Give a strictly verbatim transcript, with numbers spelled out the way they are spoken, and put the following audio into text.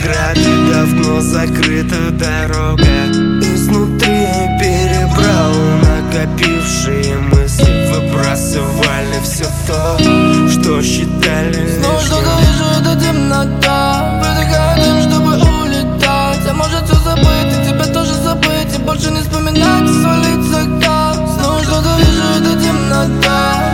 преграды, давно закрыта дорога. Изнутри перебрал накопившие мысли, выбрасывали все то, что считали лишним. Снова что-то вижу, это темнота, выдыхаю дым, чтобы улетать. А может все забыть, и тебя тоже забыть, и больше не вспоминать, и свалиться как. Снова что-то вижу, это темнота,